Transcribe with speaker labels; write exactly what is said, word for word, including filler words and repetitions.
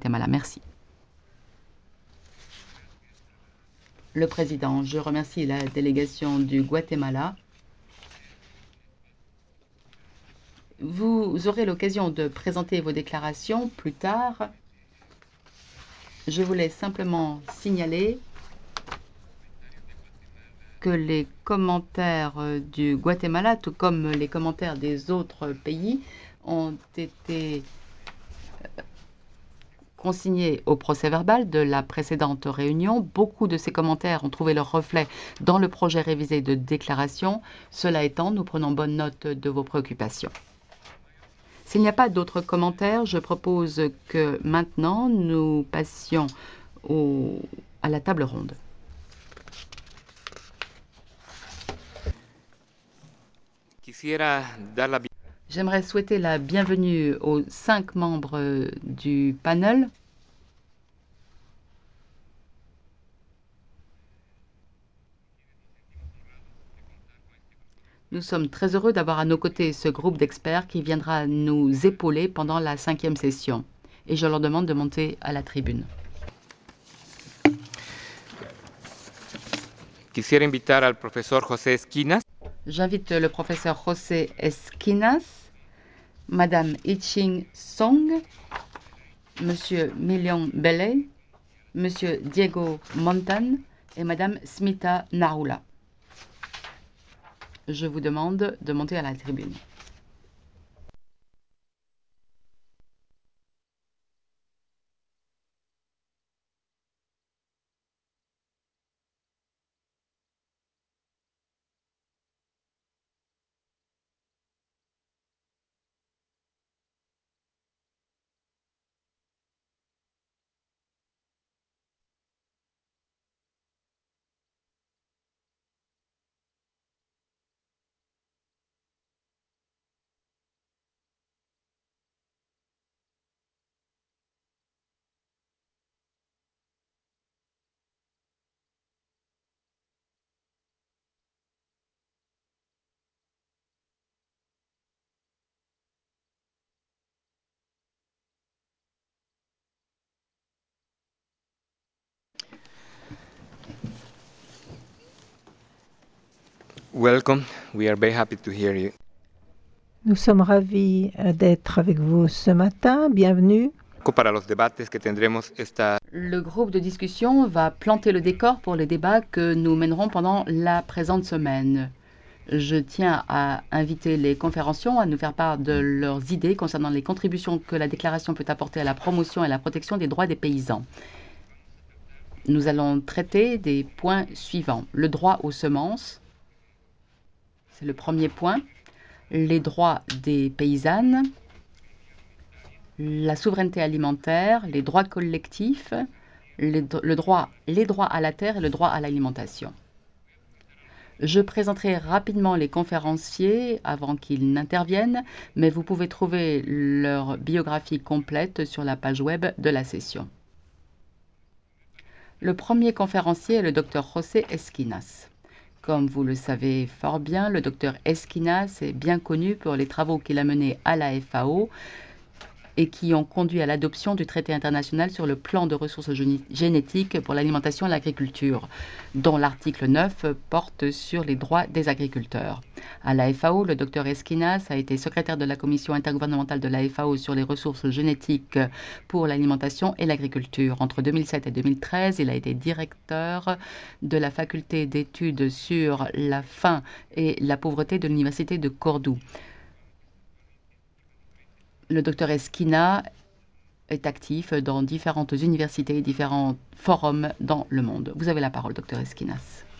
Speaker 1: Guatemala. Merci. Le président, je remercie la délégation du Guatemala. Vous aurez l'occasion de présenter vos déclarations plus tard. Je voulais simplement signaler que les commentaires du Guatemala, tout comme les commentaires des autres pays, ont été consignés au procès-verbal de la précédente réunion. Beaucoup de ces commentaires ont trouvé leur reflet dans le projet révisé de déclaration. Cela étant, nous prenons bonne note de vos préoccupations. S'il n'y a pas d'autres commentaires, je propose que maintenant nous passions au, à la table ronde. J'aimerais souhaiter la bienvenue aux cinq membres du panel. Nous sommes très heureux d'avoir à nos côtés ce groupe d'experts qui viendra nous épauler pendant la cinquième session. Et je leur demande de monter à la tribune.
Speaker 2: Quisiera invitar al profesor José Esquinas.
Speaker 1: J'invite le professeur José Esquinas, Madame I-Ching Song, Monsieur Milion Bellet, Monsieur Diego Montan et Madame Smita Narula. Je vous demande de monter à la tribune.
Speaker 2: Welcome. We are very happy to hear you.
Speaker 3: Nous sommes ravis d'être avec vous ce matin. Bienvenue.
Speaker 2: Para los debates que tendremos esta...
Speaker 1: Le groupe de discussion va planter le décor pour les débats que nous mènerons pendant la présente semaine. Je tiens à inviter les conférenciants à nous faire part de leurs idées concernant les contributions que la déclaration peut apporter à la promotion et à la protection des droits des paysans. Nous allons traiter des points suivants. Le droit aux semences, c'est le premier point. Les droits des paysannes, la souveraineté alimentaire, les droits collectifs, les, le droit, les droits à la terre et le droit à l'alimentation. Je présenterai rapidement les conférenciers avant qu'ils n'interviennent, mais vous pouvez trouver leur biographie complète sur la page web de la session. Le premier conférencier est le docteur José Esquinas. Comme vous le savez fort bien, le docteur Esquinas est bien connu pour les travaux qu'il a menés à la F A O et qui ont conduit à l'adoption du traité international sur le plan de ressources génétiques pour l'alimentation et l'agriculture, dont l'article neuf porte sur les droits des agriculteurs. À la F A O, le docteur Esquinas a été secrétaire de la commission intergouvernementale de la F A O sur les ressources génétiques pour l'alimentation et l'agriculture. Entre deux mille sept et deux mille treize, il a été directeur de la faculté d'études sur la faim et la pauvreté de l'université de Cordoue. Le docteur Esquina est actif dans différentes universités et différents forums dans le monde. Vous avez la parole, docteur Esquinas.